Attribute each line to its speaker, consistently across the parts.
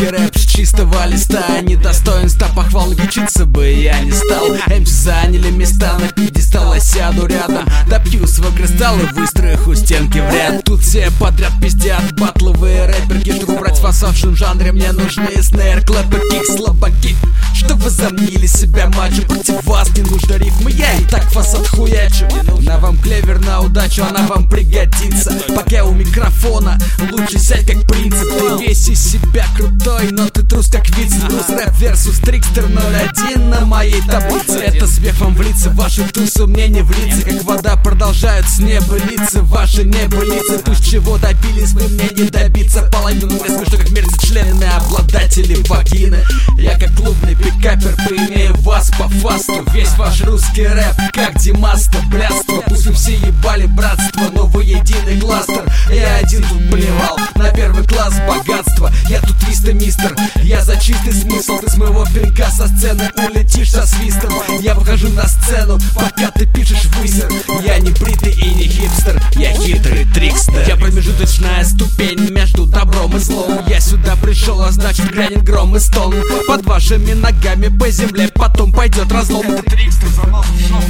Speaker 1: русский рэп с чистого листа. Недостоинства похвал лечиться бы я не стал. МС заняли места на пьедестал, сяду рядом, допью свой кристалл и выстрою их у стенки в ряд. Тут все подряд пиздят, батловые рэперки. Чтобы брать в фасовшем жанре, мне нужны снейр, клэпер, кик, слабаки. Что вы замнили себя мачо, против вас не нужно рифмы, я и так вас отхуячу. На вам клевер на удачу, она вам пригодится. Пока у микрофона, лучше сядь как принцип. Ты весь из себя крутой, но ты трус как Вицин. Рус рэп версус Трикстер 01 на моей таблице. Это смех вам в лица, ваши тусы мне не влиться. Как вода продолжают с неба литься, ваши небылицы. Пусть чего добились, вы мне не добиться. Половину мне смешно, как мерзкие члены обладатели вагины. Я как клубный пикапер, поимею вас по фасту. Весь ваш русский рэп, как Димаста, блядство. Пусть вы все ебали братство, но вы единый кластер. Я один тут плевал на первый класс богатства. Я тут мистер, я за чистый смысл. Ты с моего пинка со сцены улетишь со свистом. Я выхожу на сцену, пока ты пишешь высер. Я не бритый и не хипстер, я хитрый трикстер. Я промежуточная ступень между добром и злом. Я сюда пришел, а значит грянет гром и стон. Под вашими ногами по земле потом пойдет разлом.
Speaker 2: Это трикстер, занос шоу,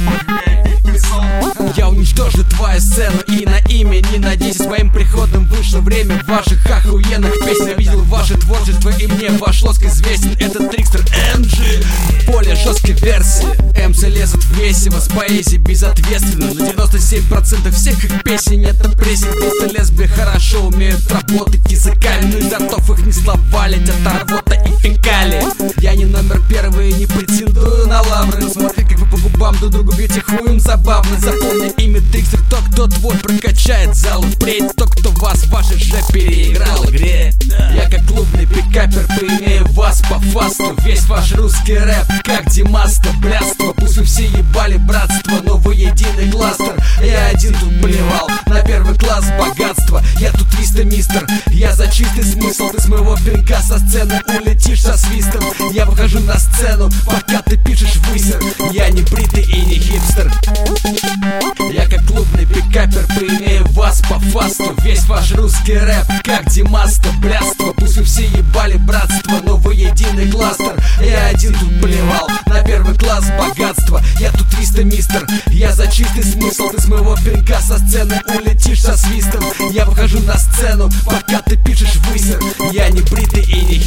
Speaker 1: я уничтожу твою сцену и на имя не надейся. С моим приходом вышло время ваших охуенных песен. Я видел ваше творчество и мне ваш лоск известен. Это Трикстер NG, более жесткой версии. МС лезут в месиво с поэзией безответственно. На 97% всех их песен это прессинг. Просто лесбии хорошо умеют работать языками, но из ртов их не словалить от рвота и фекалии. Я не номер первый и не претендую на лавры. Смотри, как вы по губам друг другу бьете хуем, забавно. Запомни имя Трикстер, тот, кто твой прокачает зал впредь. Тот, кто вас в вашей же переиграл в игре. Я как клубный пикапер, поимею вас по фасту. Весь ваш русский рэп, как Димаста, блядство. Пусть вы все ебали братство, но вы единый кластер. Я один тут плевал на первый класс богатства. Я тут мистер, я за чистый смысл. Ты с моего пинка со сцены улетишь со свистом. Я выхожу на сцену, пока ты пишешь высер. Я не бритый и не хипстер. Я как клубный пикапер, поимею вас по фасту. Весь ваш русский рэп, как Димаста, блядство. Пусть вы все ебали братство, но вы единый кластер. Я один тут плевал на первый класс богатства. Я тут мистер, я за чистый смысл. Ты с моего пинка со сцены улетишь со свистом. Я выхожу на сцену, пока ты пишешь высер. Я не бритый и не